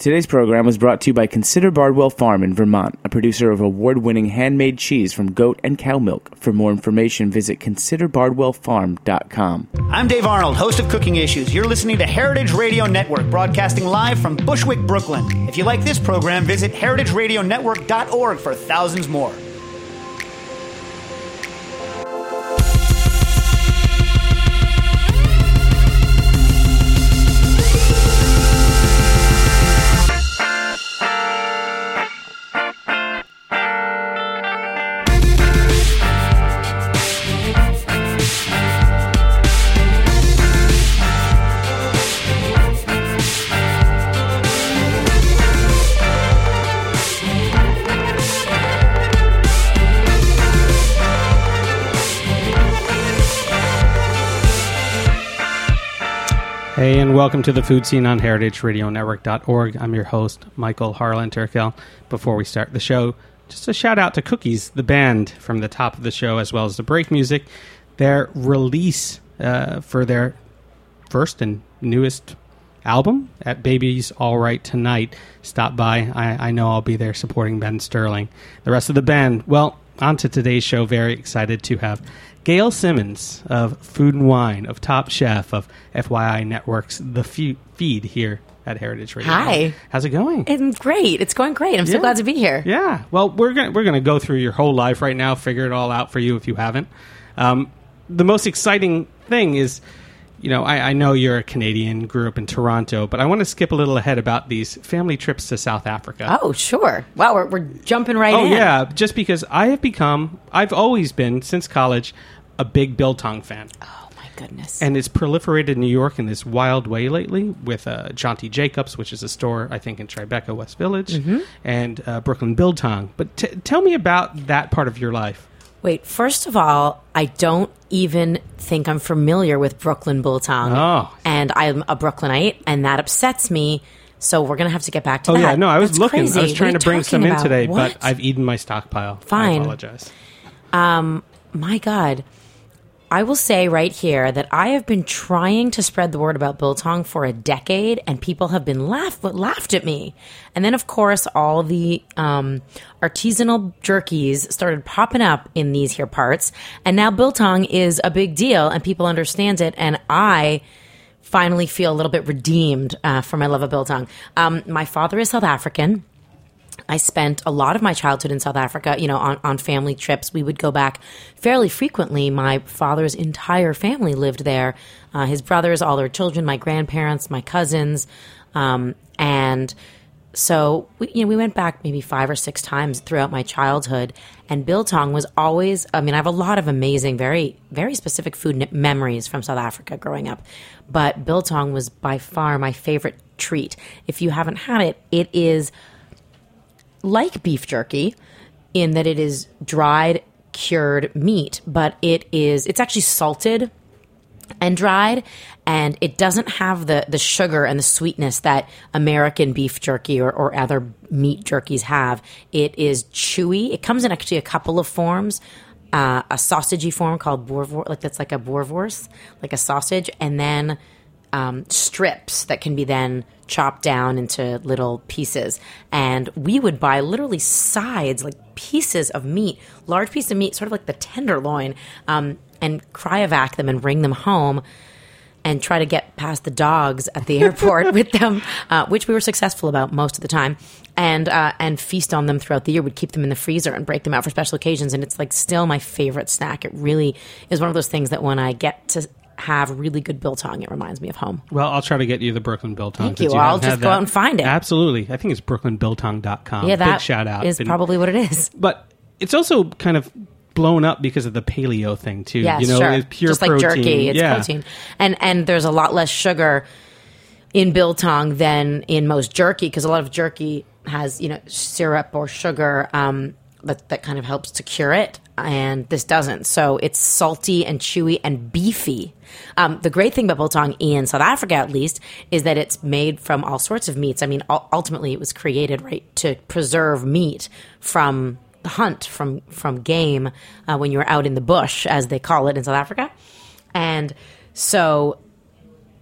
Today's program was brought to you by Consider Bardwell Farm in Vermont, a producer of award-winning handmade cheese from goat and cow milk. For more information, visit considerbardwellfarm.com. I'm Dave Arnold, host of Cooking Issues. You're listening to Heritage Radio Network, broadcasting live from Bushwick, Brooklyn. If you like this program, visit heritageradionetwork.org for thousands more. Hey, and welcome to the Food Scene on heritageradionetwork.org. I'm your host, Michael Harlan Turkel. Before we start the show, just a shout out to Cookies, the band from the top of the show, as well as the break music. Their release for their first and newest album at Baby's All Right Tonight. Stop by. I know I'll be there supporting Ben Sterling. The rest of the band, well, on to today's show. Very excited to have Gail Simmons of Food and Wine, of Top Chef, of FYI Network's The Feed here at Heritage Radio. Hi. How's it going? It's great. It's going great. I'm so glad to be here. Yeah. Well, we're gonna go through your whole life right now, figure it all out for you if you haven't. The most exciting thing is, you know, I know you're a Canadian, grew up in Toronto, but I want to skip a little ahead about these family trips to South Africa. Oh, sure. Wow, we're jumping right in. Oh, yeah, just because I've always been, since college, a big biltong fan. Oh, my goodness. And it's proliferated in New York in this wild way lately with Jonty Jacobs, which is a store, I think, in Tribeca, West Village, and Brooklyn Biltong. But tell me about that part of your life. Wait, first of all, I don't even think I'm familiar with Brooklyn Biltong. Oh. And I'm a Brooklynite, and that upsets me. So we're going to have to get back to that. Oh, yeah. No, I was That's looking. crazy. I was trying to bring some in today, What? but I've eaten my stockpile. Fine. I apologize. My God. I will say right here that I have been trying to spread the word about biltong for a decade, and people have been laughed at me. And then, of course, all the artisanal jerkies started popping up in these here parts, and now biltong is a big deal, and people understand it, and I finally feel a little bit redeemed for my love of biltong. My father is South African. I spent a lot of my childhood in South Africa, you know, on family trips. We would go back fairly frequently. My father's entire family lived there. His brothers, all their children, my grandparents, my cousins. And so, we went back maybe 5 or 6 times throughout my childhood. And biltong was always, I have a lot of amazing, very, very specific food memories from South Africa growing up. But biltong was by far my favorite treat. If you haven't had it, it is like beef jerky in that it is dried, cured meat, but it's actually salted and dried, and it doesn't have the sugar and the sweetness that American beef jerky or other meat jerkies have. It is chewy. It comes in actually a couple of forms. A sausagey form called boerewors, like that's like a boerewors, like a sausage, and then strips that can be then chopped down into little pieces. And we would buy literally sides, like pieces of meat, large piece of meat, sort of like the tenderloin, and cryovac them and bring them home and try to get past the dogs at the airport with them, which we were successful about most of the time, and feast on them throughout the year. We'd keep them in the freezer and break them out for special occasions, and it's like still my favorite snack. It really is one of those things that when I get to have really good biltong, it reminds me of home. Well, I'll try to get you the Brooklyn Biltong. Thank you. I'll just go out and find it. Absolutely. I think it's brooklynbiltong.com. Yeah, that big shout out. is probably what it is. But it's also kind of blown up because of the paleo thing too. Yes, you know, sure. it's pure just protein. Like jerky, it's protein. And there's a lot less sugar in biltong than in most jerky, because a lot of jerky has, syrup or sugar that kind of helps to cure it, and this doesn't. So it's salty and chewy and beefy. The great thing about biltong in South Africa, at least, is that it's made from all sorts of meats. Ultimately, it was created, right, to preserve meat from the hunt, from game, when you're out in the bush, as they call it in South Africa. And so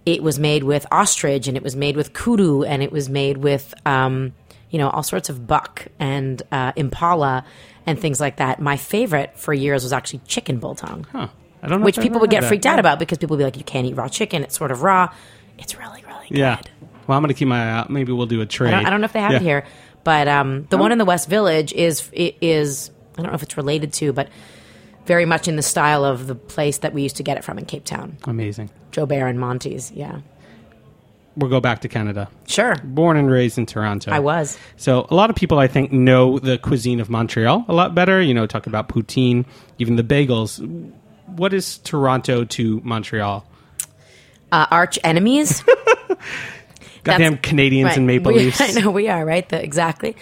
it was made with ostrich, and it was made with kudu, and it was made with, all sorts of buck and impala and things like that. My favorite for years was actually chicken biltong. Huh. I don't know which if I've people ever would had get freaked out about because people would be like, you can't eat raw chicken. It's sort of raw. It's really, really good. Yeah. Well, I'm going to keep my eye out. Maybe we'll do a trade. I don't know if they have it here, but the one in the West Village is I don't know if it's related to, but very much in the style of the place that we used to get it from in Cape Town. Amazing. Joe Bear and Monty's, yeah. We'll go back to Canada. Sure. Born and raised in Toronto. I was. So a lot of people, I think, know the cuisine of Montreal a lot better. Talk about poutine, even the bagels. What is Toronto to Montreal? Arch enemies. Goddamn Canadians and Maple Leafs. I know we are, right? Exactly.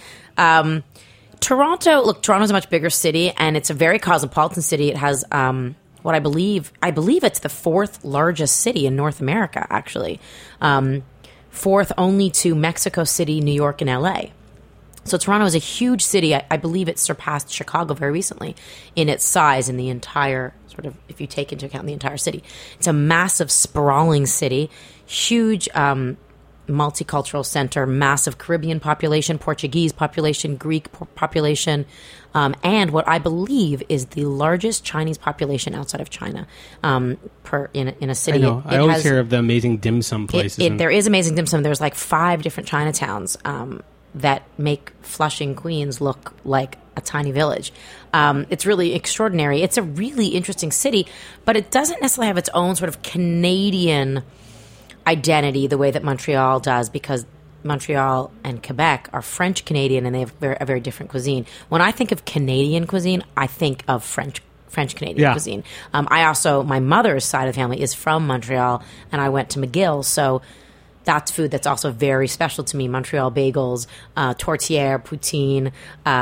Toronto's a much bigger city, and it's a very cosmopolitan city. It has what I believe it's the fourth largest city in North America, actually. Fourth only to Mexico City, New York, and LA. So Toronto is a huge city. I believe it surpassed Chicago very recently in its size in the entire, sort of, if you take into account the entire city. It's a massive, sprawling city, huge multicultural center, massive Caribbean population, Portuguese population, Greek population, and what I believe is the largest Chinese population outside of China in a city. I know. I always hear of the amazing dim sum places. There is amazing dim sum. There's like 5 different Chinatowns that make Flushing, Queens look like a tiny village. It's really extraordinary. It's a really interesting city, but it doesn't necessarily have its own sort of Canadian identity the way that Montreal does, because Montreal and Quebec are French Canadian, and they have a very different cuisine. When I think of Canadian cuisine, I think of French Canadian cuisine. My mother's side of the family is from Montreal, and I went to McGill, so that's food that's also very special to me. Montreal bagels, tourtière, poutine,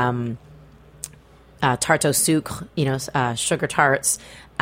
tarte au sucre, sugar tarts,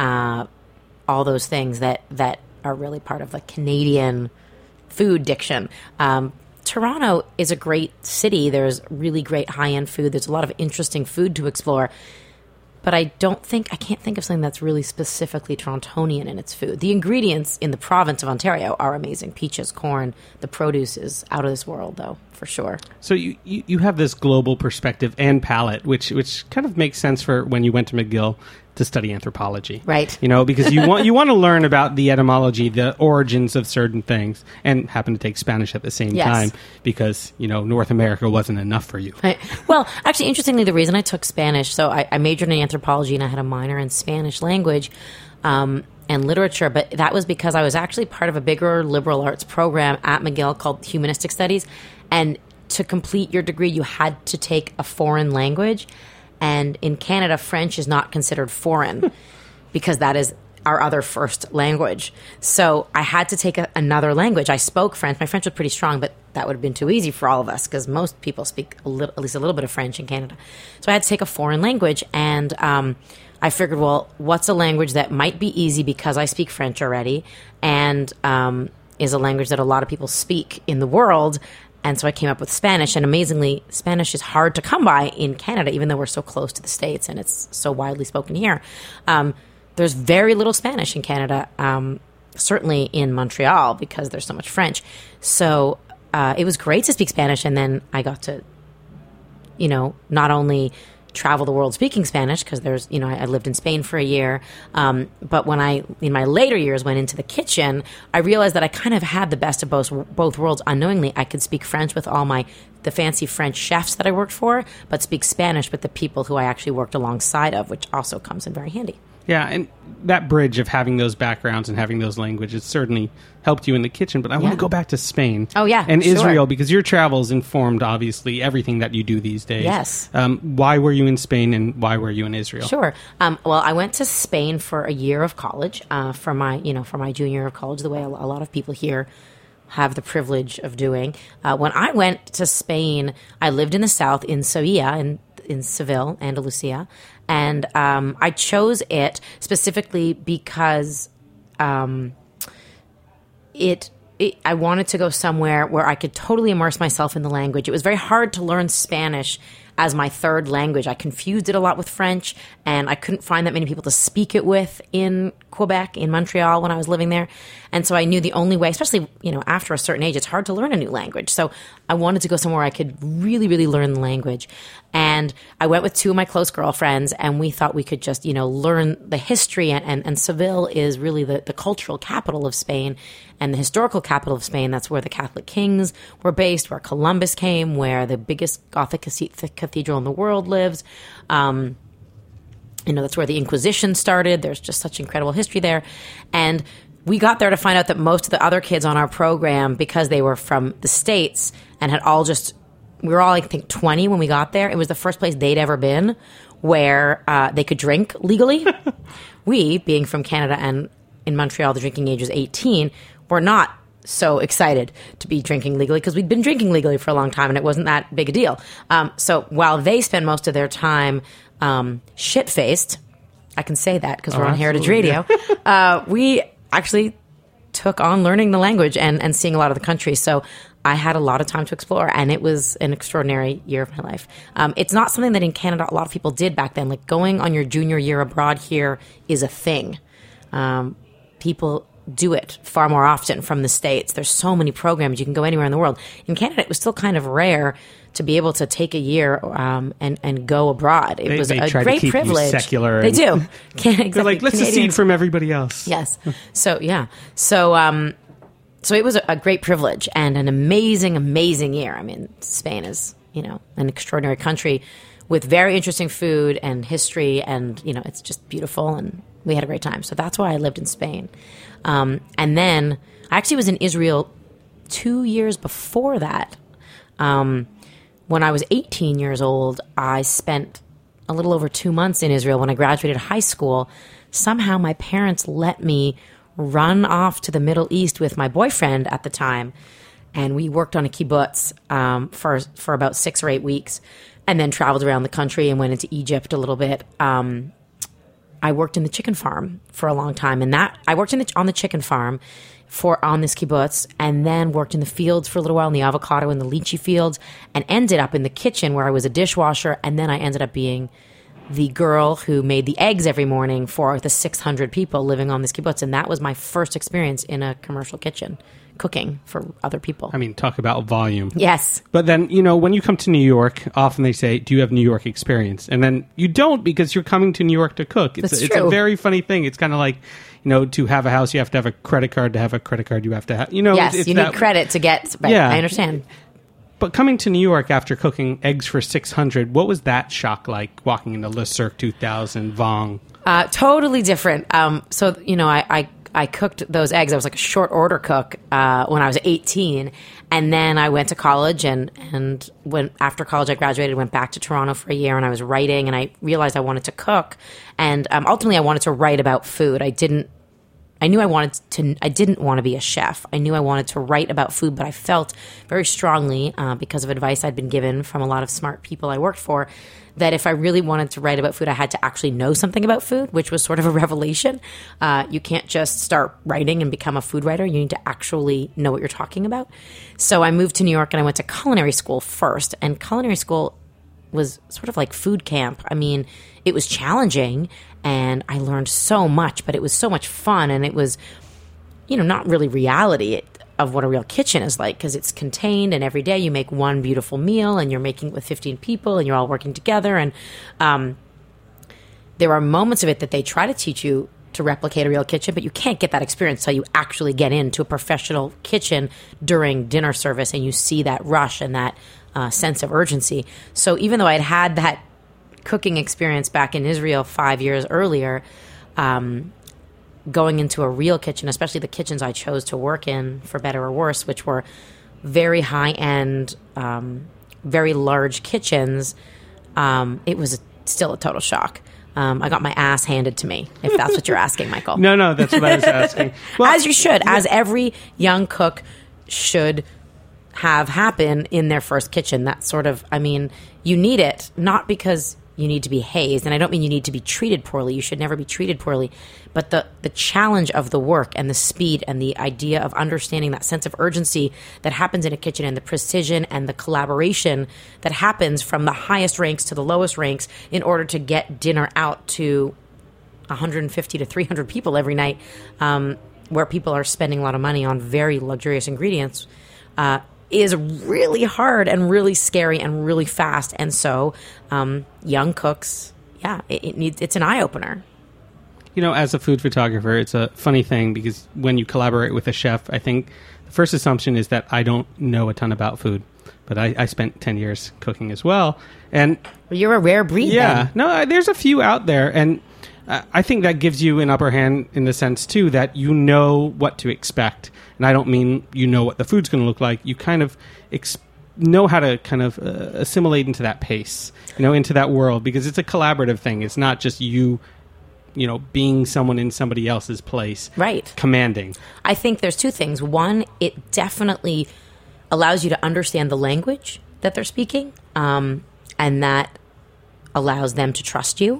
all those things that are really part of the Canadian food diction. Toronto is a great city. There's really great high-end food. There's a lot of interesting food to explore. But I can't think of something that's really specifically Torontonian in its food. The ingredients in the province of Ontario are amazing. Peaches, corn, the produce is out of this world, though, for sure. So you have this global perspective and palate, which kind of makes sense for when you went to McGill to study anthropology. Right. Because you want to learn about the etymology, the origins of certain things, and happen to take Spanish at the same time because, North America wasn't enough for you. Right. Well, actually, interestingly, the reason I took Spanish, so I majored in anthropology and I had a minor in Spanish language and literature, but that was because I was actually part of a bigger liberal arts program at McGill called Humanistic Studies, and to complete your degree, you had to take a foreign language. And in Canada, French is not considered foreign because that is our other first language. So I had to take another language. I spoke French. My French was pretty strong, but that would have been too easy for all of us because most people speak at least a little bit of French in Canada. So I had to take a foreign language, and I figured, well, what's a language that might be easy because I speak French already and is a language that a lot of people speak in the world. And so I came up with Spanish, and amazingly, Spanish is hard to come by in Canada, even though we're so close to the States and it's so widely spoken here. There's very little Spanish in Canada, certainly in Montreal, because there's so much French. So it was great to speak Spanish, and then I got to, not only travel the world speaking Spanish, because there's, I lived in Spain for a year. But when I, in my later years, went into the kitchen, I realized that I kind of had the best of both worlds. Unknowingly, I could speak French with all the fancy French chefs that I worked for, but speak Spanish with the people who I actually worked alongside of, which also comes in very handy. Yeah, and that bridge of having those backgrounds and having those languages certainly helped you in the kitchen. But I want to go back to Spain. Oh, yeah, and sure. Israel, because your travels informed, obviously, everything that you do these days. Yes. Why were you in Spain, and why were you in Israel? Sure. Well, I went to Spain for a year of college, for my junior year of college, the way a lot of people here have the privilege of doing. When I went to Spain, I lived in the south, in Sevilla, in Seville, Andalusia. And I chose it specifically because I wanted to go somewhere where I could totally immerse myself in the language. It was very hard to learn Spanish as my third language. I confused it a lot with French, and I couldn't find that many people to speak it with in Quebec, in Montreal, when I was living there. And so I knew the only way, especially, after a certain age, it's hard to learn a new language. So I wanted to go somewhere I could really, really learn the language. And I went with two of my close girlfriends, and we thought we could just, learn the history. And Seville is really the cultural capital of Spain and the historical capital of Spain. That's where the Catholic kings were based, where Columbus came, where the biggest Gothic cathedral in the world lives. That's where the Inquisition started. There's just such incredible history there. And we got there to find out that most of the other kids on our program, because they were from the States and had all we were all, I think, 20 when we got there. It was the first place they'd ever been where they could drink legally. We, being from Canada and in Montreal, the drinking age was 18, were not so excited to be drinking legally because we'd been drinking legally for a long time and it wasn't that big a deal. So while they spend most of their time shit-faced, I can say that because we're on Heritage Radio, we actually took on learning the language and seeing a lot of the country. So I had a lot of time to explore, and it was an extraordinary year of my life. It's not something that in Canada a lot of people did back then. Like going on your junior year abroad here is a thing. People do it far more often from the States. There's so many programs. You can go anywhere in the world. In Canada, it was still kind of rare to be able to take a year and go abroad. It was a great privilege. Secular. They do. Exactly. They're like, let's secede from everybody else. Yes. So, yeah. So it was a great privilege and an amazing, amazing year. I mean, Spain is, an extraordinary country with very interesting food and history, and, it's just beautiful, and we had a great time. So that's why I lived in Spain. And then I actually was in Israel 2 years before that. When I was 18 years old, I spent a little over 2 months in Israel when I graduated high school. Somehow my parents let me run off to the Middle East with my boyfriend at the time, and we worked on a kibbutz for about 6 or 8 weeks, and then traveled around the country and went into Egypt a little bit. I worked in the chicken farm for a long time, and I worked on the chicken farm on this kibbutz, and then worked in the fields for a little while, in the avocado and the lychee fields, and ended up in the kitchen where I was a dishwasher, and then I ended up being the girl who made the eggs every morning for the 600 people living on this kibbutz. And that was my first experience in a commercial kitchen, cooking for other people. I mean, talk about volume. Yes. But then, when you come to New York, often they say, do you have New York experience? And then you don't, because you're coming to New York to cook. It's a very funny thing. It's kind of like, to have a house, you have to have a credit card. To have a credit card, you have to have, Yes, you need credit to get, right? Yeah. I understand. But coming to New York after cooking eggs for 600, what was that shock like, walking into Le Cirque 2000, Vong? Totally different. So, I cooked those eggs. I was like a short order cook when I was 18. And then I went to college, and when after college I graduated, went back to Toronto for a year, and I was writing, and I realized I wanted to cook. And ultimately I wanted to write about food. I didn't want to be a chef. I knew I wanted to write about food, but I felt very strongly, because of advice I'd been given from a lot of smart people I worked for, that if I really wanted to write about food, I had to actually know something about food, which was sort of a revelation. You can't just start writing and become a food writer. You need to actually know what you're talking about. So I moved to New York, and I went to culinary school first. And culinary school was sort of like food camp. I mean, it was challenging, and I learned so much, but it was so much fun, and it was, not really reality of what a real kitchen is like, because it's contained, and every day you make one beautiful meal, and you're making it with 15 people, and you're all working together, and there are moments of it that they try to teach you to replicate a real kitchen, but you can't get that experience until you actually get into a professional kitchen during dinner service, and you see that rush and that sense of urgency. So even though I'd had that cooking experience back in Israel 5 years earlier, going into a real kitchen, especially the kitchens I chose to work in, for better or worse, which were very high-end, very large kitchens, it was still a total shock. I got my ass handed to me, if that's what you're asking, Michael. No, that's what I was asking. Well, as you should, as every young cook should have happen in their first kitchen. That sort of, you need it, not because you need to be hazed. And I don't mean you need to be treated poorly. You should never be treated poorly. But the challenge of the work and the speed and the idea of understanding that sense of urgency that happens in a kitchen, and the precision and the collaboration that happens from the highest ranks to the lowest ranks in order to get dinner out to 150 to 300 people every night, where people are spending a lot of money on very luxurious ingredients, is really hard and really scary and really fast. And so young cooks, it's an eye-opener. You know, as a food photographer, it's a funny thing because when you collaborate with a chef, I think the first assumption is that I don't know a ton about food. But I spent 10 years cooking as well. And you're a rare breed, then. No, there's a few out there. And I think that gives you an upper hand in the sense, too, that you know what to expect. And I don't mean you know what the food's going to look like. You kind of know how to kind of assimilate into that pace, into that world, because it's a collaborative thing. It's not just you being someone in somebody else's place. Right. Commanding. I think there's two things. One, it definitely allows you to understand the language that they're speaking, and that allows them to trust you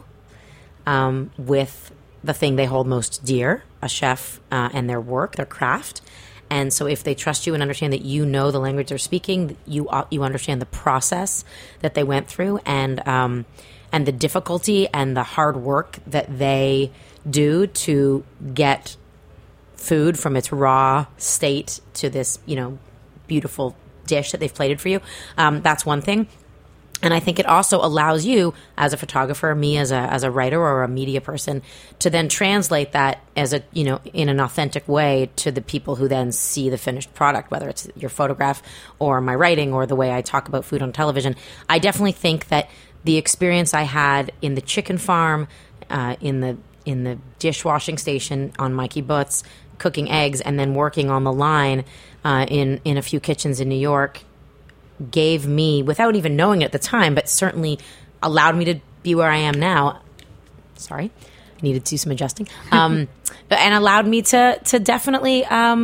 with the thing they hold most dear, a chef and their work, their craft. And so if they trust you and understand that you know the language they're speaking, you understand the process that they went through, and the difficulty and the hard work that they do to get food from its raw state to this, beautiful dish that they've plated for you. That's one thing. And I think it also allows you, as a photographer, me as a writer or a media person, to then translate that as in an authentic way to the people who then see the finished product, whether it's your photograph or my writing or the way I talk about food on television. I definitely think that the experience I had in the chicken farm, in the dishwashing station on Mikey Butts, cooking eggs, and then working on the line in a few kitchens in New York, gave me, without even knowing it at the time, but certainly allowed me to be where I am now. Sorry, I needed to do some adjusting. And allowed me to definitely,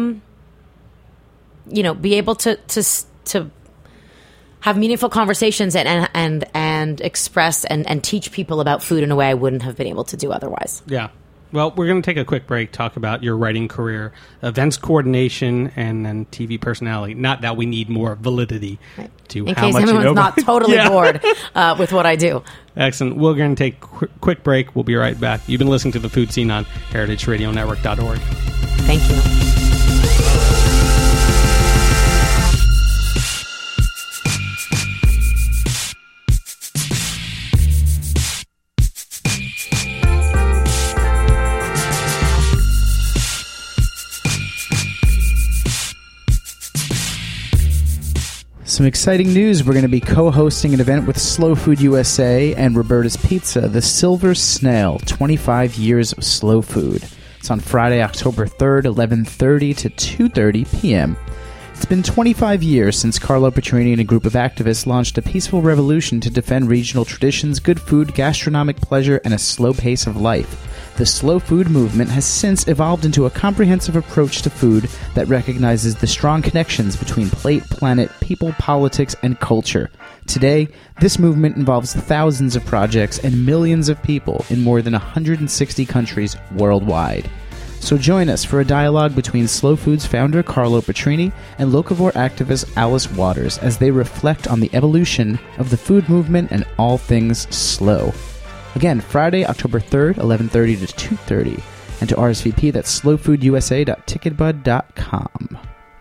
be able to have meaningful conversations and express and teach people about food in a way I wouldn't have been able to do otherwise. Yeah. Well, we're going to take a quick break, talk about your writing career, events coordination, and then TV personality. Not that we need more validity to in how case much you know. Everyone's not totally bored with what I do. Excellent. We're going to take a quick break. We'll be right back. You've been listening to The Food Scene on heritageradionetwork.org. Thank you. Some exciting news. We're going to be co-hosting an event with Slow Food USA and Roberta's Pizza, the Silver Snail, 25 Years of Slow Food. It's on Friday, October 3rd, 11:30 to 2:30 p.m. It's been 25 years since Carlo Petrini and a group of activists launched a peaceful revolution to defend regional traditions, good food, gastronomic pleasure, and a slow pace of life. The slow food movement has since evolved into a comprehensive approach to food that recognizes the strong connections between plate, planet, people, politics, and culture. Today, this movement involves thousands of projects and millions of people in more than 160 countries worldwide. So join us for a dialogue between Slow Food's founder Carlo Petrini and locavore activist Alice Waters as they reflect on the evolution of the food movement and all things slow. Again, Friday, October 3rd, 11:30 to 2:30. And to RSVP, that's slowfoodusa.ticketbud.com.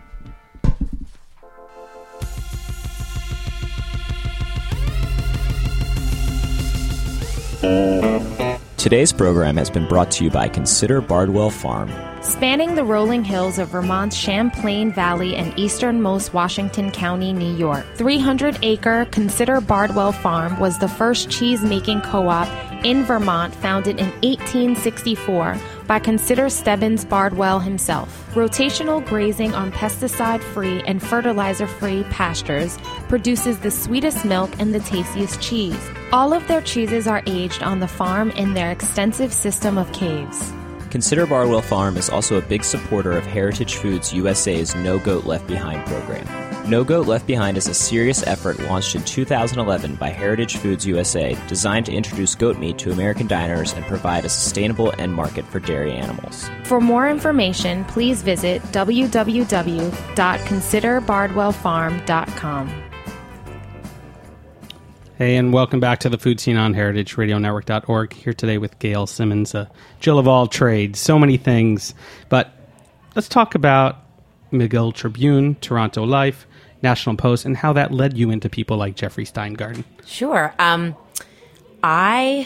Today's program has been brought to you by Consider Bardwell Farm. Spanning the rolling hills of Vermont's Champlain Valley and easternmost Washington County, New York, 300-acre Consider Bardwell Farm was the first cheese-making co-op in Vermont, founded in 1864 by Consider Stebbins Bardwell himself. Rotational grazing on pesticide-free and fertilizer-free pastures produces the sweetest milk and the tastiest cheese. All of their cheeses are aged on the farm in their extensive system of caves. Consider Bardwell Farm is also a big supporter of Heritage Foods USA's No Goat Left Behind program. No Goat Left Behind is a serious effort launched in 2011 by Heritage Foods USA, designed to introduce goat meat to American diners and provide a sustainable end market for dairy animals. For more information, please visit www.considerbardwellfarm.com. Hey, and welcome back to the Food Scene on heritageradionetwork.org. Here today with Gail Simmons, Jill of all trades, so many things. But let's talk about McGill Tribune, Toronto Life, National Post, and how that led you into people like Jeffrey Steingarten. Sure. When I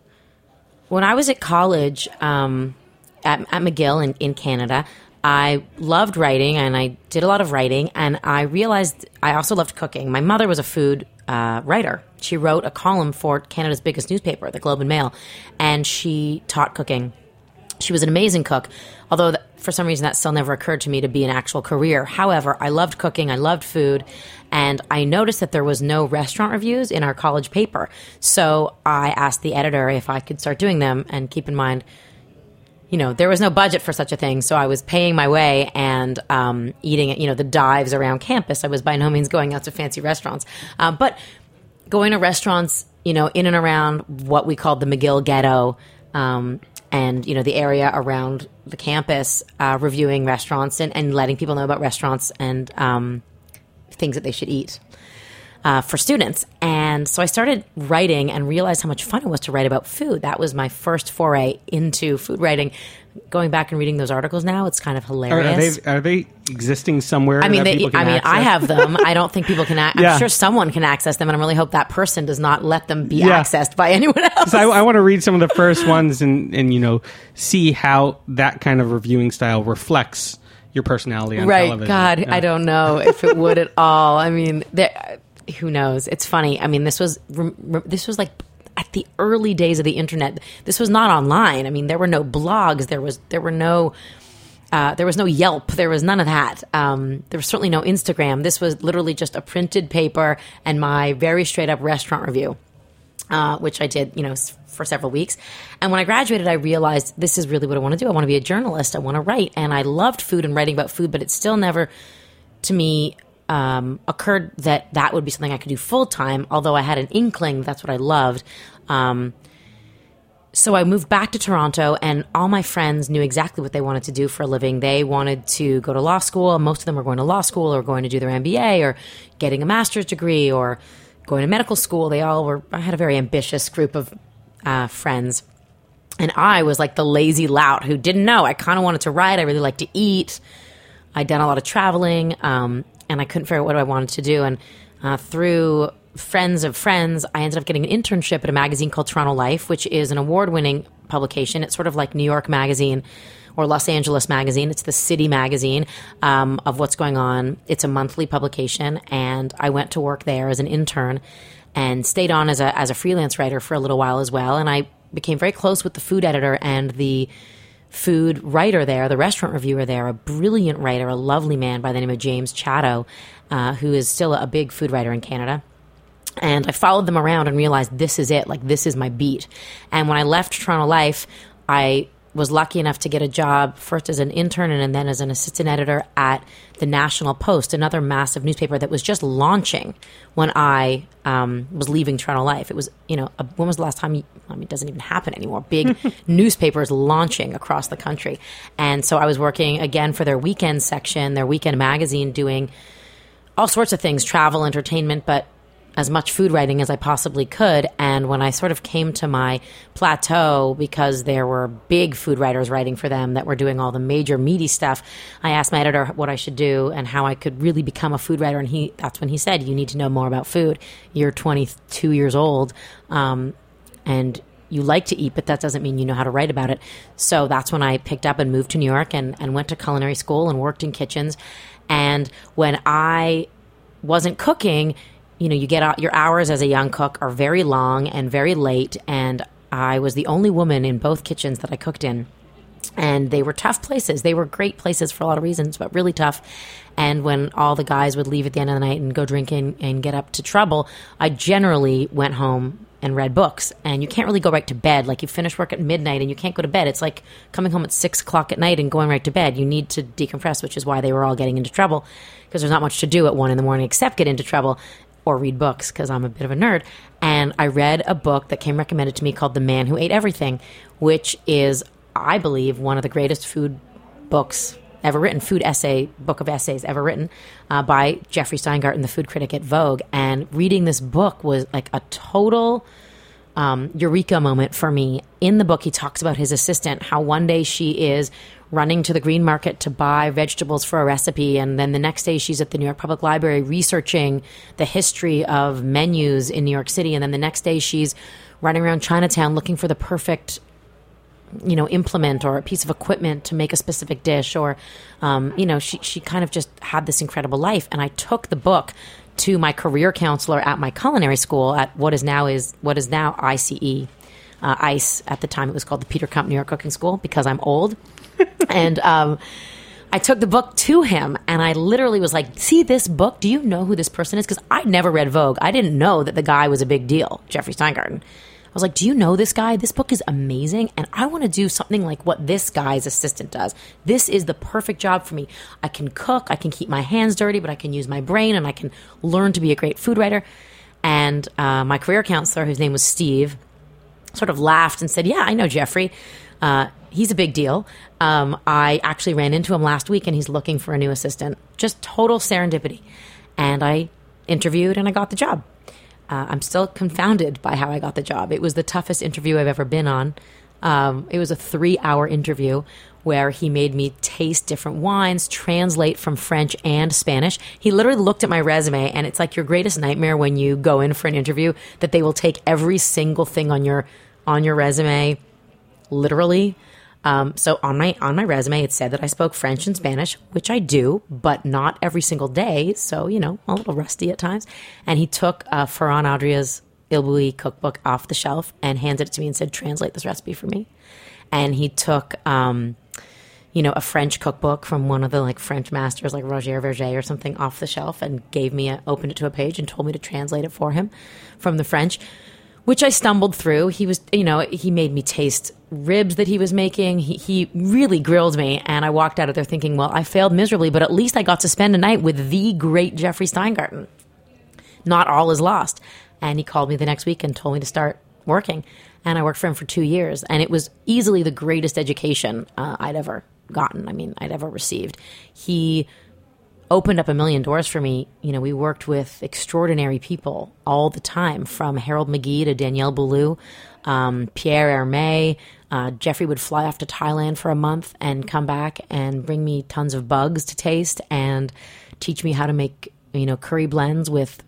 was at college at McGill in Canada, I loved writing, and I did a lot of writing, and I realized I also loved cooking. My mother was a food writer. She wrote a column for Canada's biggest newspaper, the Globe and Mail, and she taught cooking. She was an amazing cook, although for some reason that still never occurred to me to be an actual career. However, I loved cooking, I loved food, and I noticed that there was no restaurant reviews in our college paper. So I asked the editor if I could start doing them, and keep in mind, there was no budget for such a thing, so I was paying my way and eating at, the dives around campus. I was by no means going out to fancy restaurants. But going to restaurants, in and around what we called the McGill ghetto, and, the area around the campus, reviewing restaurants and letting people know about restaurants and things that they should eat for students. And so I started writing and realized how much fun it was to write about food. That was my first foray into food writing. Going back and reading those articles now, it's kind of hilarious. Are they existing somewhere? I mean, I have them. I don't think people can. I'm sure someone can access them, and I really hope that person does not let them be accessed by anyone else. I want to read some of the first ones and see how that kind of reviewing style reflects your personality on television. Right? God, I don't know if it would at all. I mean, who knows? It's funny. I mean, this was like at the early days of the internet. This was not online. I mean, there were no blogs. There was no Yelp. There was none of that. There was certainly no Instagram. This was literally just a printed paper and my very straight up restaurant review, which I did, for several weeks. And when I graduated, I realized this is really what I want to do. I want to be a journalist. I want to write. And I loved food and writing about food, but it still never, to me, occurred that would be something I could do full time, although I had an inkling that's what I loved. So I moved back to Toronto, and all my friends knew exactly what they wanted to do for a living. They wanted to go to law school. Most of them were going to law school or going to do their MBA or getting a master's degree or going to medical school. I had a very ambitious group of friends. And I was like the lazy lout who didn't know. I kind of wanted to write. I really liked to eat. I'd done a lot of traveling. And I couldn't figure out what I wanted to do. And through friends of friends, I ended up getting an internship at a magazine called Toronto Life, which is an award-winning publication. It's sort of like New York Magazine or Los Angeles Magazine. It's the city magazine of what's going on. It's a monthly publication. And I went to work there as an intern and stayed on as a freelance writer for a little while as well. And I became very close with the food editor and the food writer there, the restaurant reviewer there, a brilliant writer, a lovely man by the name of James Chatto, who is still a big food writer in Canada. And I followed them around and realized this is it, like this is my beat. And when I left Toronto Life, I was lucky enough to get a job first as an intern and then as an assistant editor at the National Post, another massive newspaper that was just launching when I was leaving Toronto Life. It was, when was the last time, it doesn't even happen anymore. Big newspapers launching across the country. And so I was working again for their weekend section, their weekend magazine, doing all sorts of things, travel, entertainment, but as much food writing as I possibly could. And when I sort of came to my plateau, because there were big food writers writing for them that were doing all the major meaty stuff, I asked my editor what I should do and how I could really become a food writer. And that's when he said, you need to know more about food. You're 22 years old, and you like to eat, but that doesn't mean you know how to write about it. So that's when I picked up and moved to New York and went to culinary school and worked in kitchens. And when I wasn't cooking, you get out, your hours as a young cook are very long and very late. And I was the only woman in both kitchens that I cooked in. And they were tough places. They were great places for a lot of reasons, but really tough. And when all the guys would leave at the end of the night and go drinking and get up to trouble, I generally went home and read books, and you can't really go right to bed. Like, you finish work at midnight and you can't go to bed. It's like coming home at 6 o'clock at night and going right to bed. You need to decompress, which is why they were all getting into trouble, because there's not much to do at 1 a.m. except get into trouble or read books, because I'm a bit of a nerd. And I read a book that came recommended to me called The Man Who Ate Everything, which is, I believe, one of the greatest food books ever written, book of essays ever written, by Jeffrey Steingarten, the food critic at Vogue. And reading this book was like a total eureka moment for me. In the book, he talks about his assistant, how one day she is running to the green market to buy vegetables for a recipe, and then the next day she's at the New York Public Library researching the history of menus in New York City, and then the next day she's running around Chinatown looking for the perfect implement or a piece of equipment to make a specific dish, or, she kind of just had this incredible life. And I took the book to my career counselor at my culinary school at what is now ICE. ICE, at the time it was called the Peter Kump New York Cooking School, because I'm old. And I took the book to him, and I literally was like, see this book? Do you know who this person is? Because I'd never read Vogue. I didn't know that the guy was a big deal, Jeffrey Steingarten. I was like, do you know this guy? This book is amazing, and I want to do something like what this guy's assistant does. This is the perfect job for me. I can cook, I can keep my hands dirty, but I can use my brain, and I can learn to be a great food writer. And my career counselor, whose name was Steve, sort of laughed and said, yeah, I know Jeffrey. He's a big deal. I actually ran into him last week, and he's looking for a new assistant. Just total serendipity. And I interviewed, and I got the job. I'm still confounded by how I got the job. It was the toughest interview I've ever been on. It was a 3-hour interview where he made me taste different wines, translate from French and Spanish. He literally looked at my resume, and it's like your greatest nightmare when you go in for an interview, that they will take every single thing on your resume, literally. So on my resume, it said that I spoke French and Spanish, which I do, but not every single day. So, a little rusty at times. And he took Ferran Adria's Il Bulli cookbook off the shelf and handed it to me and said, translate this recipe for me. And he took, a French cookbook from one of the French masters, like Roger Verger or something, off the shelf, and opened it to a page and told me to translate it for him from the French, which I stumbled through. He was, he made me taste ribs that he was making. He really grilled me, and I walked out of there thinking, well, I failed miserably, but at least I got to spend a night with the great Jeffrey Steingarten. Not all is lost. And he called me the next week and told me to start working. And I worked for him for 2 years, and it was easily the greatest education I'd ever gotten. I'd ever received. He opened up a million doors for me. We worked with extraordinary people all the time, from Harold McGee to Danielle Boulou, Pierre Hermé. Jeffrey would fly off to Thailand for a month and come back and bring me tons of bugs to taste and teach me how to make, curry blends with,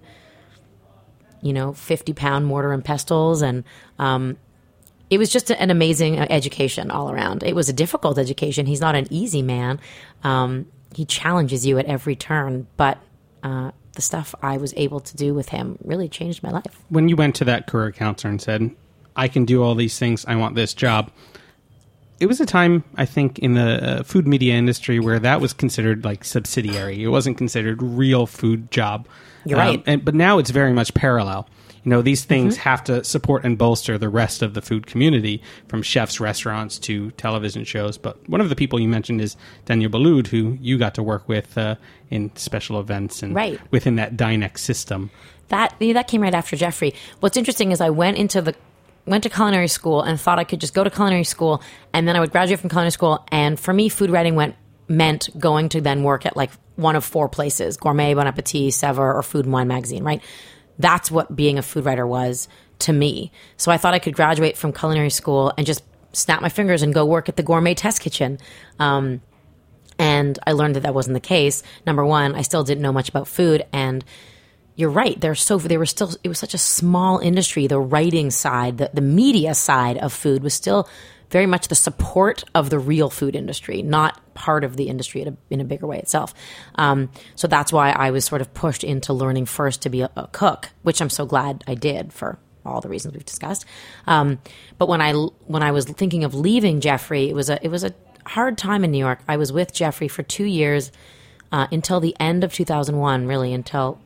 50-pound mortar and pestles. And it was just an amazing education all around. It was a difficult education. He's not an easy man. He challenges you at every turn, but the stuff I was able to do with him really changed my life. When you went to that career counselor and said, I can do all these things, I want this job, it was a time, I think, in the food media industry where that was considered subsidiary. It wasn't considered real food job. You're right. But now it's very much parallel. These things have to support and bolster the rest of the food community, from chefs, restaurants, to television shows. But one of the people you mentioned is Danielle Boulou, who you got to work with in special events and within that Dynex system. That came right after Jeffrey. What's interesting is I went to culinary school and thought I could just go to culinary school, and then I would graduate from culinary school. And for me, food writing meant going to then work at one of 4 places: Gourmet, Bon Appetit, Sever, or Food and Wine magazine, right? That's what being a food writer was to me. So I thought I could graduate from culinary school and just snap my fingers and go work at the Gourmet Test Kitchen. And I learned that wasn't the case. Number one, I still didn't know much about food. And you're right. It was such a small industry. The writing side, the media side of food was still very much the support of the real food industry, not part of the industry in a bigger way itself. So that's why I was sort of pushed into learning first to be a cook, which I'm so glad I did for all the reasons we've discussed. But when I was thinking of leaving Jeffrey, it was a hard time in New York. I was with Jeffrey for 2 years until the end of 2001, really, until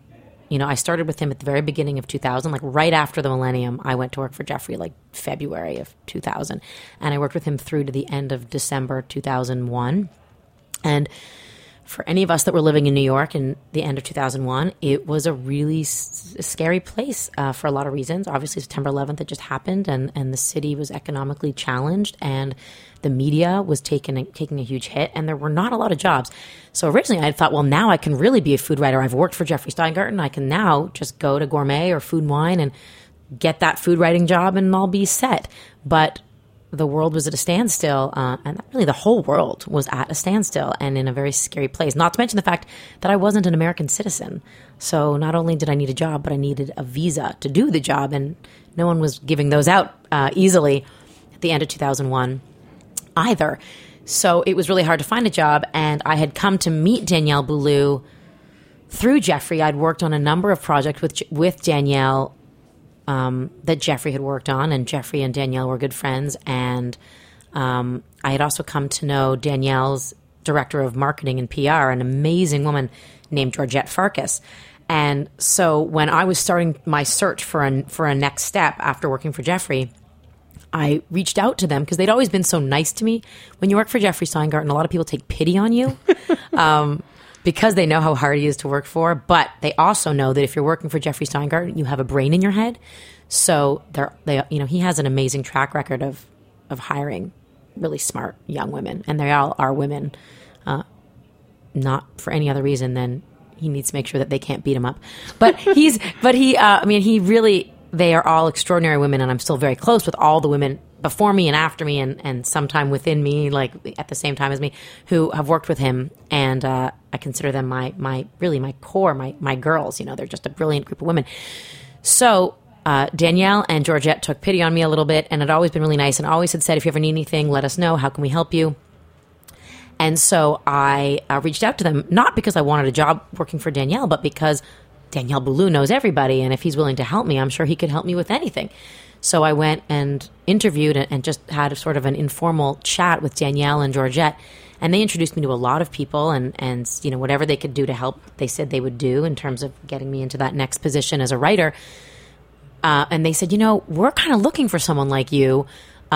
I started with him at the very beginning of 2000, like right after the millennium. I went to work for Jeffrey like February of 2000, and I worked with him through to the end of December 2001. And for any of us that were living in New York in the end of 2001, it was a really scary place for a lot of reasons. Obviously, September 11th had just happened, and the city was economically challenged, and the media was taking a huge hit, and there were not a lot of jobs. So originally, I thought, well, now I can really be a food writer. I've worked for Jeffrey Steingarten. I can now just go to Gourmet or Food and Wine and get that food writing job, and I'll be set. But the world was at a standstill, and really the whole world was at a standstill and in a very scary place. Not to mention the fact that I wasn't an American citizen. So not only did I need a job, but I needed a visa to do the job, and no one was giving those out easily at the end of 2001 either. So it was really hard to find a job, and I had come to meet Danielle Boulud through Jeffrey. I'd worked on a number of projects with Danielle that Jeffrey had worked on, and Jeffrey and Danielle were good friends. And I had also come to know Danielle's director of marketing and PR, an amazing woman named Georgette Farkas. And so when I was starting my search for a next step after working for Jeffrey, I reached out to them because they'd always been so nice to me. When you work for Jeffrey Steingarten, a lot of people take pity on you. Because they know how hard he is to work for, but they also know that if you're working for Jeffrey Steingarten, you have a brain in your head. So he has an amazing track record of hiring really smart young women, and they all are women, not for any other reason than he needs to make sure that they can't beat him up. But they are all extraordinary women, and I'm still very close with all the women before me and after me and sometime within me, like at the same time as me, who have worked with him. And I consider them my core, my girls. They're just a brilliant group of women. So Danielle and Georgette took pity on me a little bit, and had always been really nice and always had said, if you ever need anything, let us know. How can we help you? And so I reached out to them, not because I wanted a job working for Danielle, but because Danielle Boulud knows everybody, and if he's willing to help me, I'm sure he could help me with anything. So I went and interviewed and just had a sort of an informal chat with Danielle and Georgette, and they introduced me to a lot of people, and whatever they could do to help, they said they would do in terms of getting me into that next position as a writer. And they said, we're kind of looking for someone like you.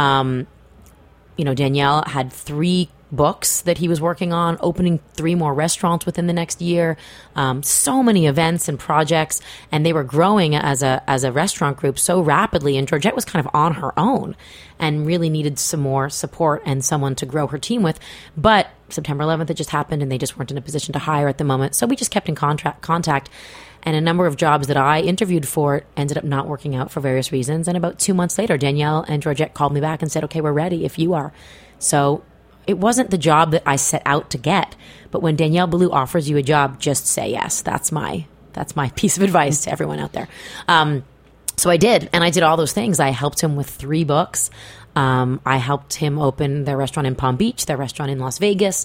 Danielle had 3 books that he was working on, opening 3 more restaurants within the next year, so many events and projects, and they were growing as a restaurant group so rapidly, and Georgette was kind of on her own and really needed some more support and someone to grow her team with. But September 11th had just happened, and they just weren't in a position to hire at the moment, so we just kept in contact, and a number of jobs that I interviewed for ended up not working out for various reasons. And about 2 months later, Danielle and Georgette called me back and said, okay, we're ready if you are. So it wasn't the job that I set out to get, but when Danielle Boulud offers you a job, just say yes. That's my piece of advice to everyone out there. So I did, and I did all those things. I helped him with 3 books. I helped him open their restaurant in Palm Beach, their restaurant in Las Vegas,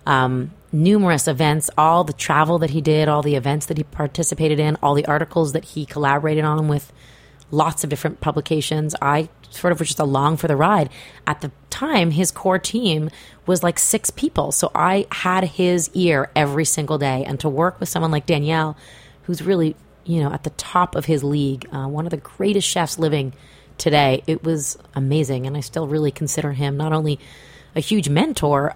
numerous events, all the travel that he did, all the events that he participated in, all the articles that he collaborated on with lots of different publications. I sort of was just along for the ride. At the time, his core team was like 6 people. So I had his ear every single day. And to work with someone like Danielle, who's really, at the top of his league, one of the greatest chefs living today, it was amazing. And I still really consider him not only a huge mentor,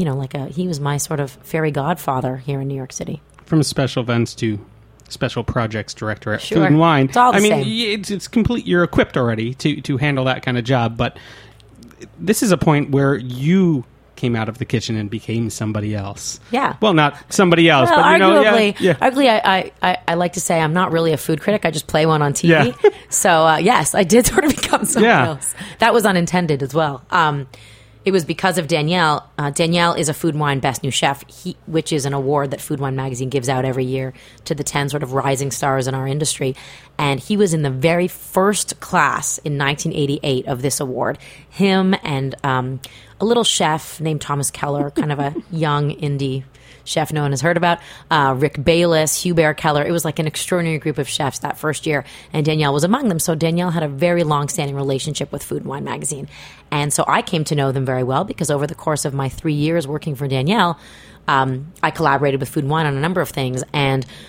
he was my sort of fairy godfather here in New York City. From special events to special projects director at Sure. Food and Wine. It's all the same. It's complete. You're equipped already to handle that kind of job. But this is a point where you came out of the kitchen and became somebody else. Yeah. Well, not somebody else, well, but arguably, I like to say I'm not really a food critic. I just play one on TV. Yeah. So yes, I did sort of become somebody else. That was unintended as well. It was because of Danielle. Danielle is a Food and Wine Best New Chef, which is an award that Food and Wine magazine gives out every year to the 10 sort of rising stars in our industry. And he was in the very first class in 1988 of this award. Him and a little chef named Thomas Keller, kind of a young indie chef no one has heard about, Rick Bayless, Hubert Keller. It was like an extraordinary group of chefs that first year, and Danielle was among them. So Danielle had a very long-standing relationship with Food and Wine magazine. And so I came to know them very well because over the course of my 3 years working for Danielle, I collaborated with Food and Wine on a number of things. And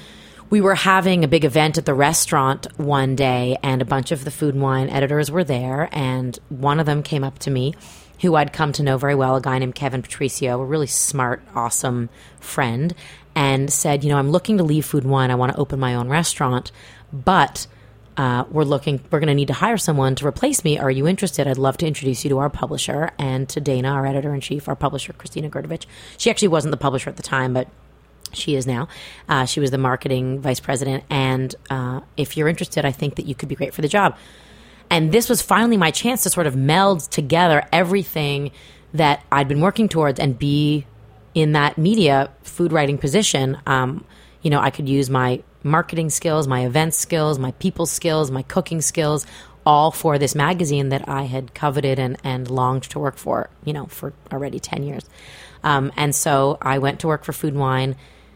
we were having a big event at the restaurant one day, and a bunch of the Food and Wine editors were there, and one of them came up to me, who I'd come to know very well, a guy named Kevin Patricio, a really smart, awesome friend, and said, I'm looking to leave Food and Wine. I want to open my own restaurant, but we're going to need to hire someone to replace me. Are you interested? I'd love to introduce you to our publisher and to Dana, our editor-in-chief, our publisher, Christina Gurdovich. She actually wasn't the publisher at the time, but she is now. She was the marketing vice president. And if you're interested, I think that you could be great for the job. And this was finally my chance to sort of meld together everything that I'd been working towards and be in that media food writing position. I could use my marketing skills, my event skills, my people skills, my cooking skills, all for this magazine that I had coveted and longed to work for, for already 10 years. And so I went to work for Food and Wine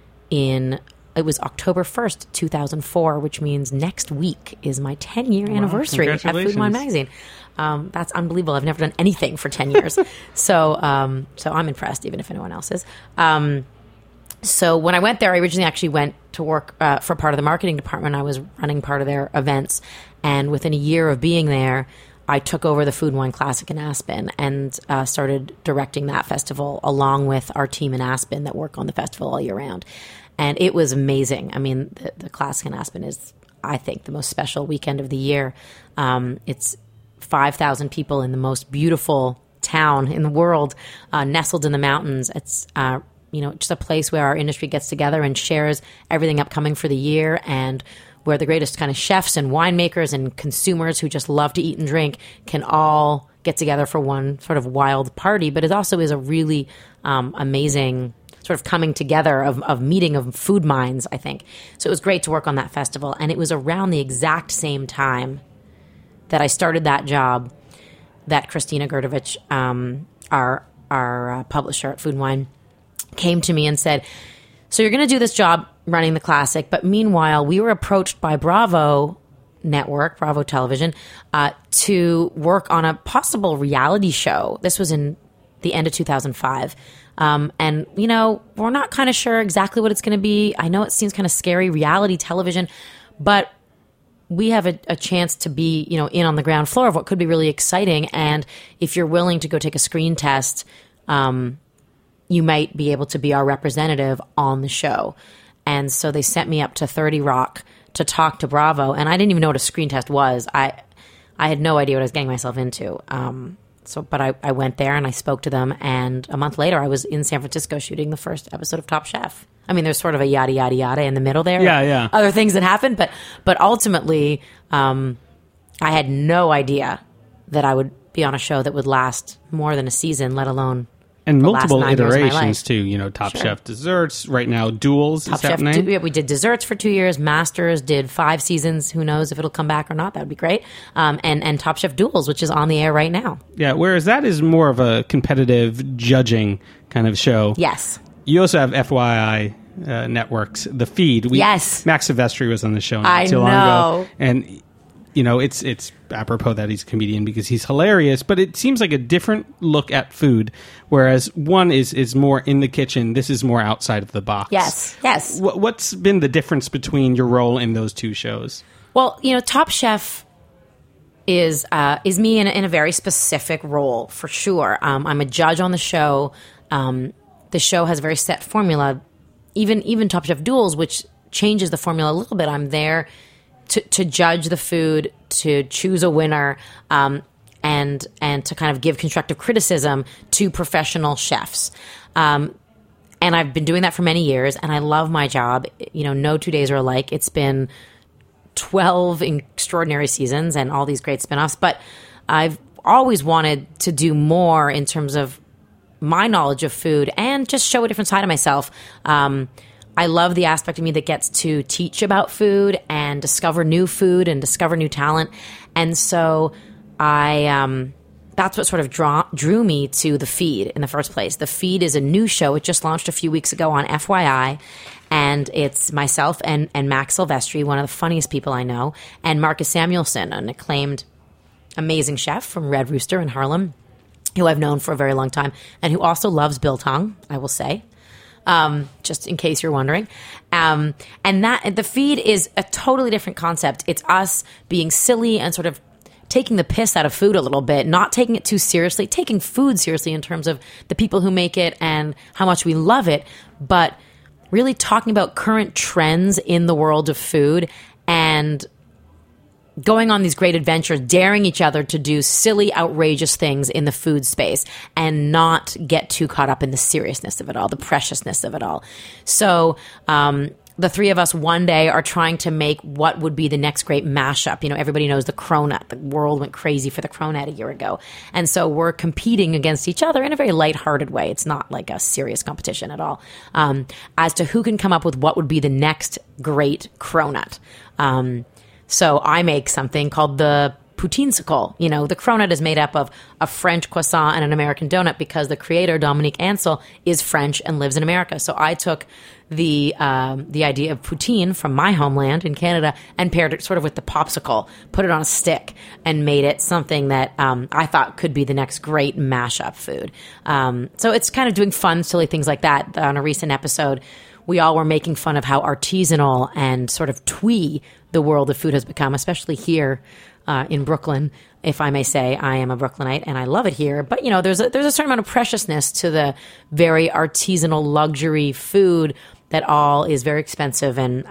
it was October 1st, 2004, which means next week is my 10-year anniversary at Food and Wine magazine. That's unbelievable. I've never done anything for 10 years. So I'm impressed, even if anyone else is. So when I went there, I originally actually went to work for part of the marketing department. I was running part of their events. And within a year of being there, I took over the Food and Wine Classic in Aspen and started directing that festival along with our team in Aspen that work on the festival all year round. And it was amazing. I mean, the Classic in Aspen is, I think, the most special weekend of the year. It's 5,000 people in the most beautiful town in the world, nestled in the mountains. It's just a place where our industry gets together and shares everything upcoming for the year, and where the greatest kind of chefs and winemakers and consumers who just love to eat and drink can all get together for one sort of wild party. But it also is a really amazing sort of coming together of meeting of food minds, I think. So it was great to work on that festival. And it was around the exact same time that I started that job that Christina Gurdovich, our publisher at Food and Wine, came to me and said, so you're going to do this job running the Classic, but meanwhile, we were approached by Bravo Network, Bravo Television, to work on a possible reality show. This was in the end of 2005. And, we're not kind of sure exactly what it's going to be. I know it seems kind of scary, reality television, but we have a chance to be, in on the ground floor of what could be really exciting. And if you're willing to go take a screen test, you might be able to be our representative on the show. And so they sent me up to 30 Rock to talk to Bravo. And I didn't even know what a screen test was. I had no idea what I was getting myself into. But I went there and I spoke to them. And a month later, I was in San Francisco shooting the first episode of Top Chef. I mean, there's sort of a yada, yada, yada in the middle there. Yeah. Other things that happened. But ultimately, I had no idea that I would be on a show that would last more than a season, let alone and the multiple last 9 years of my life. iterations too. Top Chef Desserts. Right now, Duels Top is Chef, happening. We did Desserts for 2 years. Masters did 5 seasons. Who knows if it'll come back or not? That would be great. And Top Chef Duels, which is on the air right now. Yeah, whereas that is more of a competitive judging kind of show. Yes. You also have FYI Networks, The Feed. Yes. Max Silvestri was on the show I not too long know. ago. And it's apropos that he's a comedian because he's hilarious, but it seems like a different look at food, whereas one is more in the kitchen, this is more outside of the box. Yes. What's been the difference between your role in those two shows? Well, Top Chef is me in a very specific role, for sure. I'm a judge on the show. The show has a very set formula. Even Top Chef Duels, which changes the formula a little bit, I'm there to judge the food, to choose a winner, and to kind of give constructive criticism to professional chefs. And I've been doing that for many years, and I love my job. No 2 days are alike. It's been 12 extraordinary seasons and all these great spinoffs, but I've always wanted to do more in terms of my knowledge of food and just show a different side of myself. I love the aspect of me that gets to teach about food and discover new food and discover new talent. And so that's what sort of drew me to The Feed in the first place. The Feed is a new show. It just launched a few weeks ago on FYI. And it's myself and Max Silvestri, one of the funniest people I know, and Marcus Samuelsson, an acclaimed, amazing chef from Red Rooster in Harlem, who I've known for a very long time, and who also loves biltong, I will say. just in case you're wondering. And that the feed is a totally different concept. It's us being silly and sort of taking the piss out of food a little bit, not taking it too seriously, taking food seriously in terms of the people who make it and how much we love it, but really talking about current trends in the world of food and going on these great adventures, daring each other to do silly, outrageous things in the food space and not get too caught up in the seriousness of it all, the preciousness of it all. So, the three of us one day are trying to make what would be the next great mashup. You know, everybody knows the cronut. The world went crazy for the cronut a year ago. And so we're competing against each other in a very lighthearted way. It's not like a serious competition at all. As to who can come up with what would be the next great cronut. So I make something called the poutinesicole. You know, the cronut is made up of a French croissant and an American donut because the creator, Dominique Ansel, is French and lives in America. So I took the idea of poutine from my homeland in Canada and paired it sort of with the popsicle, put it on a stick, and made it something that I thought could be the next great mashup food. So it's kind of doing fun, silly things like that. On a recent episode, we all were making fun of how artisanal and sort of twee the world of food has become, especially here in Brooklyn. If I may say, I am a Brooklynite and I love it here. But, you know, there's a certain amount of preciousness to the very artisanal luxury food that all is very expensive and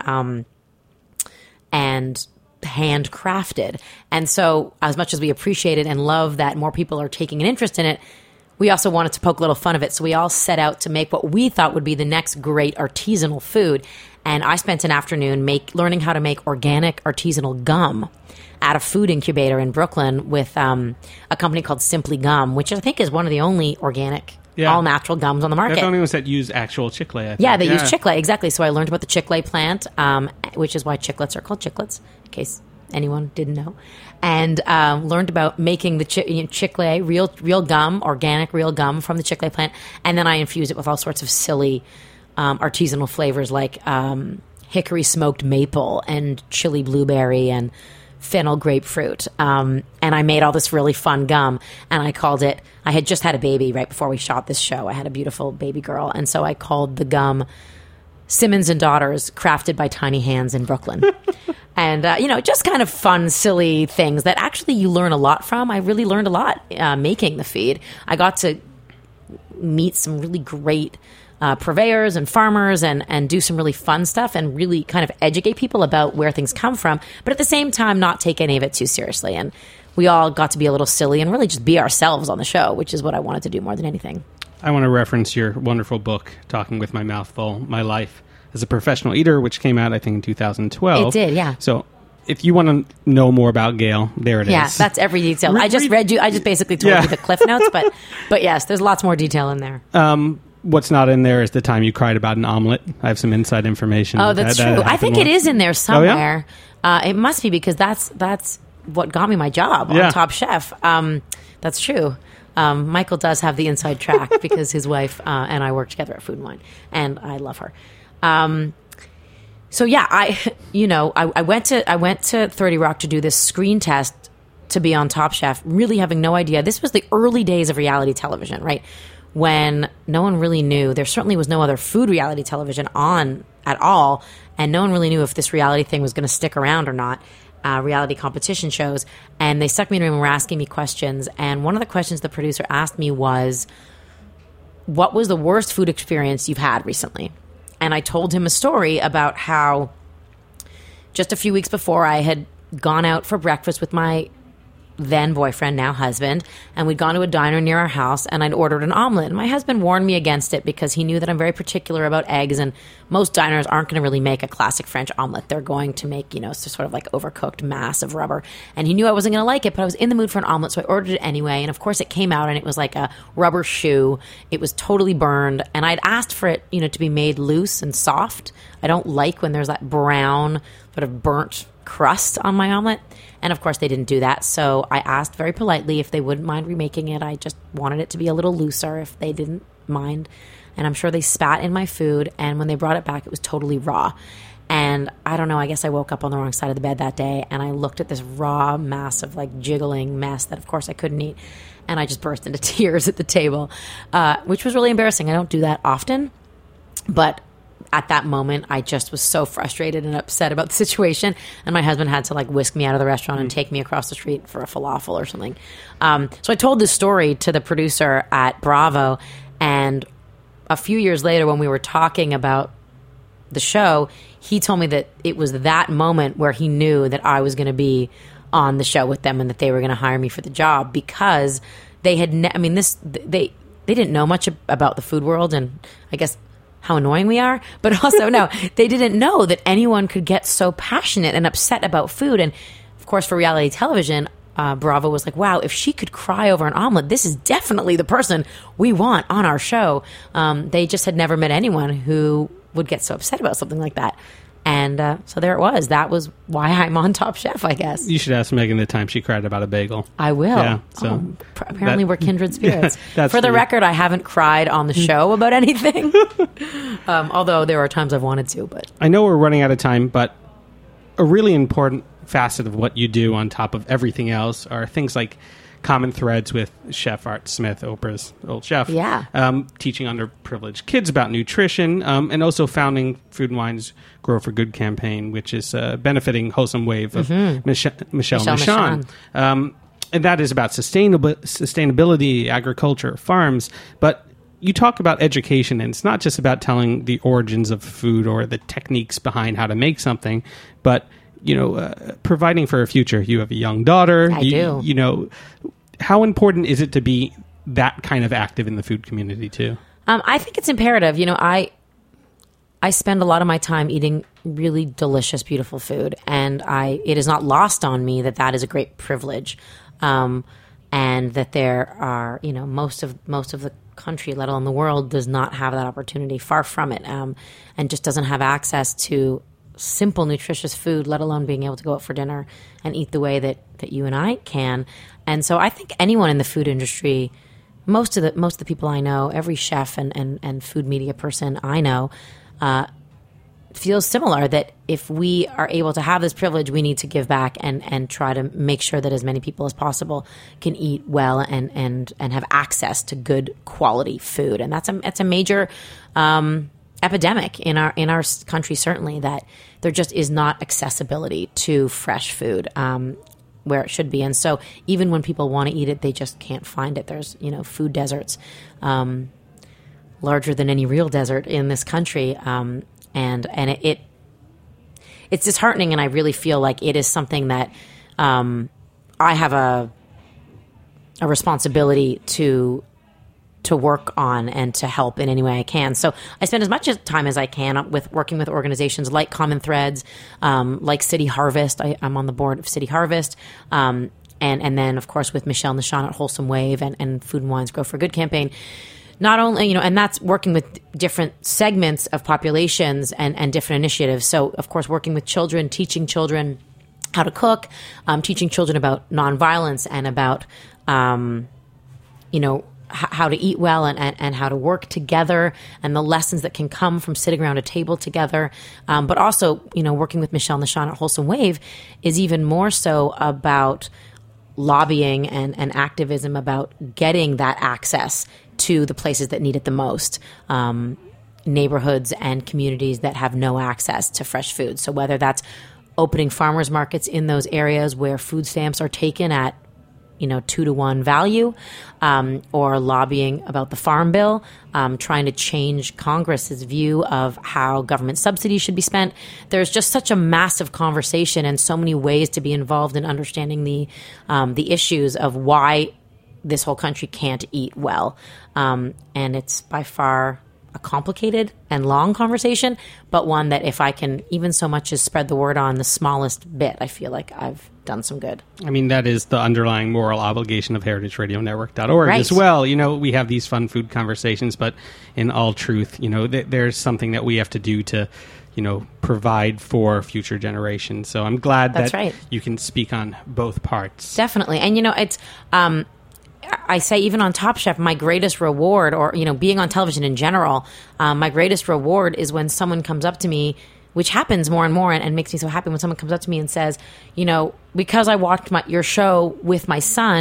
handcrafted. And so as much as we appreciate it and love that more people are taking an interest in it, we also wanted to poke a little fun of it. So we all set out to make what we thought would be the next great artisanal food. And I spent an afternoon learning how to make organic artisanal gum at a food incubator in Brooklyn with a company called Simply Gum, which I think is one of the only organic, all-natural gums on the market. That's the only ones that use actual chicle, I think. Yeah, they use chicle, exactly. So I learned about the chicle plant, which is why chiclets are called chiclets, in case anyone didn't know. And learned about making the chicle, real gum, organic real gum from the chicle plant. And then I infused it with all sorts of silly artisanal flavors like hickory smoked maple and chili blueberry and fennel grapefruit. And I made all this really fun gum, and I called it, I had just had a baby right before we shot this show. I had a beautiful baby girl, and so I called the gum Simmons and Daughters, crafted by tiny hands in Brooklyn. And, just kind of fun, silly things that actually you learn a lot from. I really learned a lot making the feed. I got to meet some really great purveyors and farmers and do some really fun stuff and really kind of educate people about where things come from, but at the same time not take any of it too seriously. And we all got to be a little silly and really just be ourselves on the show, which is what I wanted to do more than anything. I want to reference your wonderful book, Talking with My Mouth Full, My Life as a Professional Eater, which came out, I think, in 2012. It did, yeah. So if you want to know more about Gail, there it is. Yeah, that's every detail. I just basically told you the Cliff Notes, but yes, there's lots more detail in there. What's not in there is the time you cried about an omelet. I have some inside information. Oh, that's true. I think it is in there somewhere. Oh, yeah? It must be because that's what got me my job on Top Chef. That's true. Michael does have the inside track because his wife and I work together at Food and Wine, and I love her. So yeah, I went to 30 Rock to do this screen test to be on Top Chef, really having no idea. This was the early days of reality television, right? When no one really knew. There certainly was no other food reality television on at all, and no one really knew if this reality thing was going to stick around or not. Reality competition shows, and they stuck me in a room and were asking me questions. And one of the questions the producer asked me was, what was the worst food experience you've had recently? And I told him a story about how just a few weeks before I had gone out for breakfast with my then boyfriend, now husband, and we'd gone to a diner near our house, and I'd ordered an omelet. And my husband warned me against it because he knew that I'm very particular about eggs, and most diners aren't going to really make a classic French omelet. They're going to make, sort of like overcooked mass of rubber. And he knew I wasn't going to like it, but I was in the mood for an omelet, so I ordered it anyway. And of course it came out, and it was like a rubber shoe. It was totally burned, and I'd asked for it, to be made loose and soft. I don't like when there's that brown, sort of burnt crust on my omelet. And of course they didn't do that. So I asked very politely if they wouldn't mind remaking it. I just wanted it to be a little looser if they didn't mind. And I'm sure they spat in my food. And when they brought it back, it was totally raw. And I don't know, I guess I woke up on the wrong side of the bed that day. And I looked at this raw mass of like jiggling mess that of course I couldn't eat. And I just burst into tears at the table, which was really embarrassing. I don't do that often. But at that moment, I just was so frustrated and upset about the situation. And my husband had to like whisk me out of the restaurant and take me across the street for a falafel or something. So I told this story to the producer at Bravo. And a few years later, when we were talking about the show, he told me that it was that moment where he knew that I was going to be on the show with them and that they were going to hire me for the job, because they had they didn't know much about the food world, and I guess how annoying we are, but also no, they didn't know that anyone could get so passionate and upset about food. And of course, for reality television, Bravo was like, wow, if she could cry over an omelet, this is definitely the person we want on our show. They just had never met anyone who would get so upset about something like that. And so there it was. That was why I'm on Top Chef, I guess. You should ask Megan the time she cried about a bagel. I will. Yeah, so apparently we're kindred spirits. Yeah, for the record, I haven't cried on the show about anything, although there are times I've wanted to. But I know we're running out of time, but a really important facet of what you do on top of everything else are things like common threads with Chef Art Smith, Oprah's old chef. Yeah. Teaching underprivileged kids about nutrition, and also founding Food and Wine's Grow for Good campaign, which is benefiting Wholesome Wave of Michelle Michon. And that is about sustainability, agriculture, farms. But you talk about education, and it's not just about telling the origins of food or the techniques behind how to make something, but providing for a future. You have a young daughter. I do. You know, how important is it to be that kind of active in the food community too? I think it's imperative. I spend a lot of my time eating really delicious, beautiful food, and it is not lost on me that is a great privilege, and that there are, most of the country, let alone the world, does not have that opportunity. Far from it, and just doesn't have access to simple, nutritious food, let alone being able to go out for dinner and eat the way that you and I can. And so I think anyone in the food industry, most of the people I know, every chef and food media person I know, feels similar, that if we are able to have this privilege, we need to give back and try to make sure that as many people as possible can eat well and have access to good quality food. And that's a major epidemic in our country, certainly, that there just is not accessibility to fresh food where it should be. And so even when people want to eat it, they just can't find it. There's food deserts larger than any real desert in this country, and it's disheartening. And I really feel like it is something that I have a responsibility to work on and to help in any way I can. So I spend as much time as I can with working with organizations like Common Threads, like City Harvest. I'm on the board of City Harvest. And then, of course, with Michelle Michon at Wholesome Wave and Food and Wine's Grow for Good campaign. Not only, and that's working with different segments of populations and different initiatives. So, of course, working with children, teaching children how to cook, teaching children about nonviolence and about, how to eat well and how to work together, and the lessons that can come from sitting around a table together. But also, working with Michelle Michon at Wholesome Wave is even more so about lobbying and activism about getting that access to the places that need it the most. Neighborhoods and communities that have no access to fresh food. So whether that's opening farmers markets in those areas where food stamps are taken at 2-to-1 value, or lobbying about the Farm Bill, trying to change Congress's view of how government subsidies should be spent. There's just such a massive conversation and so many ways to be involved in understanding the issues of why this whole country can't eat well. And it's by far a complicated and long conversation, but one that if I can even so much as spread the word on the smallest bit, I feel like I've done some good. I mean, that is the underlying moral obligation of heritageradionetwork.org as well. We have these fun food conversations, but in all truth, there's something that we have to do to, provide for future generations. So I'm glad that you can speak on both parts. Definitely. And, it's... I say even on Top Chef, my greatest reward, or, being on television in general, my greatest reward is when someone comes up to me, which happens more and more and makes me so happy when someone comes up to me and says, because I watched your show with my son,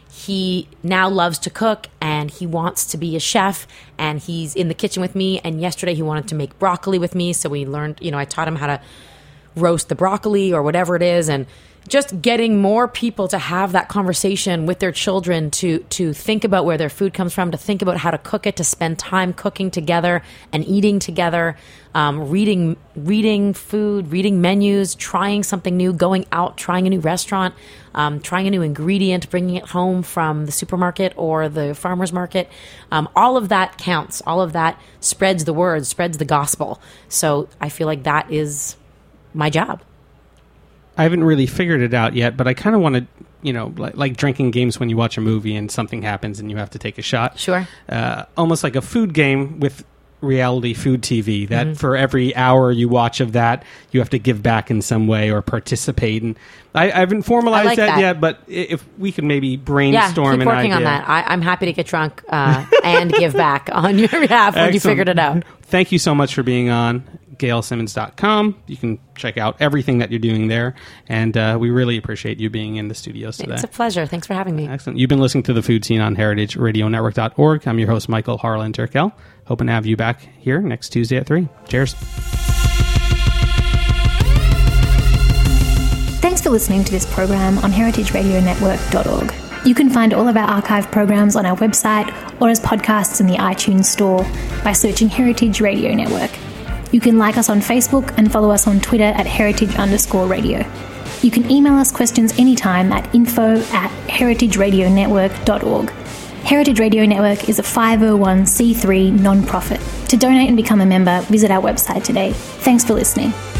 he now loves to cook and he wants to be a chef, and he's in the kitchen with me. And yesterday he wanted to make broccoli with me. So we learned, I taught him how to roast the broccoli or whatever it is. And just getting more people to have that conversation with their children, to think about where their food comes from, to think about how to cook it, to spend time cooking together and eating together, reading food, reading menus, trying something new, going out, trying a new restaurant, trying a new ingredient, bringing it home from the supermarket or the farmer's market. All of that counts. All of that spreads the word, spreads the gospel. So I feel like that is my job. I haven't really figured it out yet, but I kind of want to, like drinking games when you watch a movie and something happens and you have to take a shot. Sure. Almost like a food game with reality food TV, that for every hour you watch of that, you have to give back in some way or participate. And I haven't formalized that yet, but if we could maybe brainstorm keep working on that. I'm happy to get drunk and give back on your behalf when you figured it out. Thank you so much for being on. GailSimmons.com. You can check out everything that you're doing there, and we really appreciate you being in the studios today. It's a pleasure. Thanks for having me. Excellent. You've been listening to The Food Scene on heritageradionetwork.org. I'm your host, Michael Harlan Turkel. Hoping to have you back here next Tuesday at 3. Cheers. Thanks for listening to this program on heritageradionetwork.org. You can find all of our archive programs on our website or as podcasts in the iTunes store by searching Heritage Radio Network. You can like us on Facebook and follow us on Twitter at heritage_radio. You can email us questions anytime at info@heritageradionetwork.org. Heritage Radio Network is a 501c3 non-profit. To donate and become a member, visit our website today. Thanks for listening.